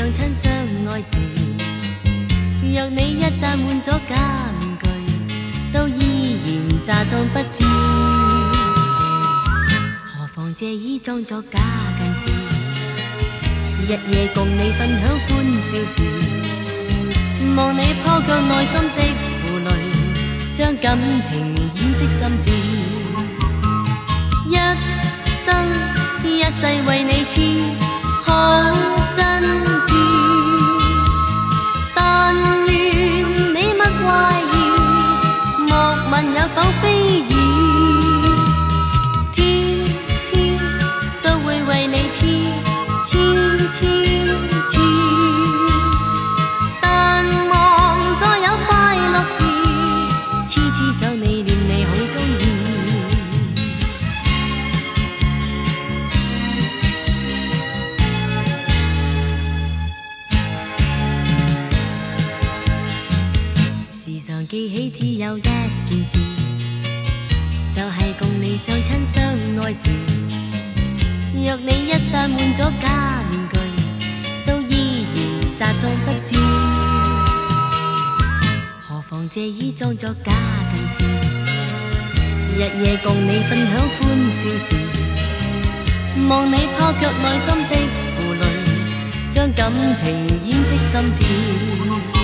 相亲相爱时，若你一旦换咗假面具，都依然假裝不知。何妨借衣裝作假近視，日夜共你分享歡笑時，望你破卻內心的負累，將感情掩飾心智。一生一世為你痴，好真摯。但願你勿懷疑，莫問有否非議。天天都會為你痴，痴痴痴。但望再有快樂時，痴痴想你念你好鍾意。記起只有一件事，就係共你相親相愛時，若你一旦換咗假面具，都依然假裝不知。何妨借衣裝作假近視，日夜共你分享歡笑時，望你破卻內心的負累，將感情掩飾心智。